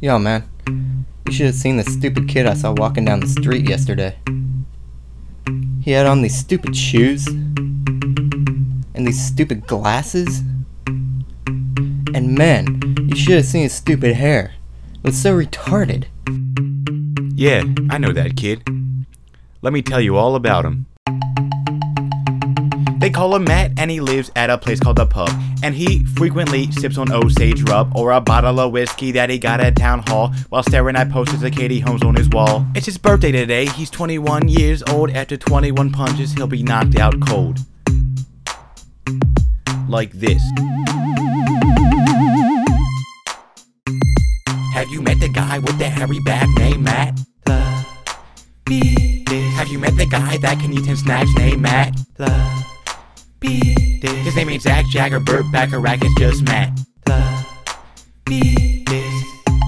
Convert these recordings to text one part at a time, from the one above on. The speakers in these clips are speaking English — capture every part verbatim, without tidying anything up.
Yo, man, you should have seen the stupid kid I saw walking down the street yesterday. He had on these stupid shoes and these stupid glasses. And man, you should have seen his stupid hair. It was so retarded. Yeah, I know that kid. Let me tell you all about him. They call him Matt, and he lives at a place called The Pub. And he frequently sips on Osage rub or a bottle of whiskey that he got at town hall while staring at posters of Katie Holmes on his wall. It's his birthday today. He's twenty-one years old. After twenty-one punches, he'll be knocked out cold. Like this. Have you met the guy with the hairy back named Matt? The beat is. Have you met the guy that can eat ten snacks named Matt? The beat is. His name ain't Zach Jagger, Burt Bacharach, it's just Matt. The beat is.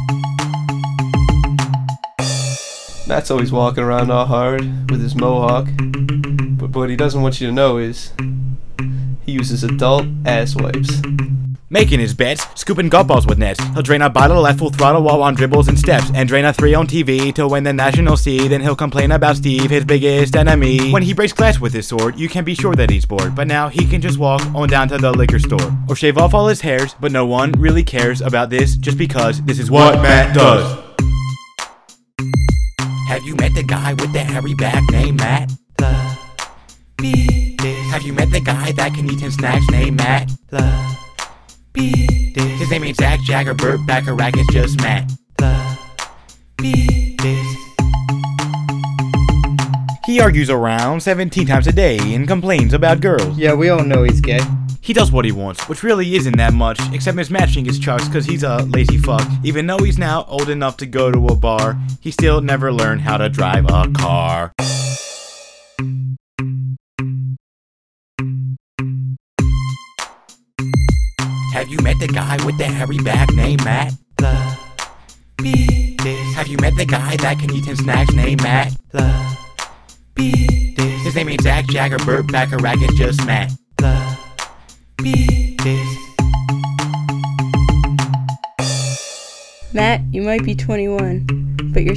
Matt's always walking around all hard with his mohawk, but what he doesn't want you to know is he uses adult ass wipes. Making his bets, scooping golf balls with nets. He'll drain a bottle at full throttle while on dribbles and steps, and drain a three on T V to win the national seed. Then he'll complain about Steve, his biggest enemy. When he breaks glass with his sword, you can be sure that he's bored. But now he can just walk on down to the liquor store or shave off all his hairs. But no one really cares about this, just because this is what Matt does. Have you met the guy with the hairy back named Matt? The beat is. Have you met the guy that can eat ten snacks named Matt? The beat is. His name ain't Zach Jagger, Burt Bacharach, it's just Matt. The beat is. He argues around seventeen times a day and complains about girls. Yeah, we all know he's gay. He does what he wants, which really isn't that much, except mismatching his chucks cause he's a lazy fuck. Even though he's now old enough to go to a bar, he still never learned how to drive a car. Have you met the guy with the hairy back named Matt? The beat is. Have you met the guy that can eat ten snacks named Matt? The beat is. His name ain't Zach Jagger, Burt Bacharach, it's just Matt. The beat is. Matt, you might be twenty-one, but you're